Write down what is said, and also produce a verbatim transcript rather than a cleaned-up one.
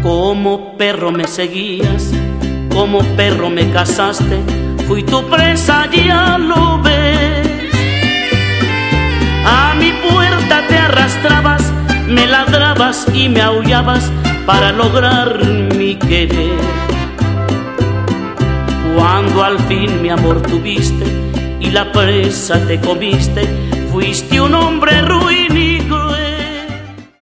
Como perro me seguías, como perro me cazaste, fui tu presa, ya lo ves. A mi puerta te arrastrabas, me ladrabas y me aullabas para lograr mi querer. Cuando al fin mi amor tuviste y la presa te comiste, fuiste un hombre ruin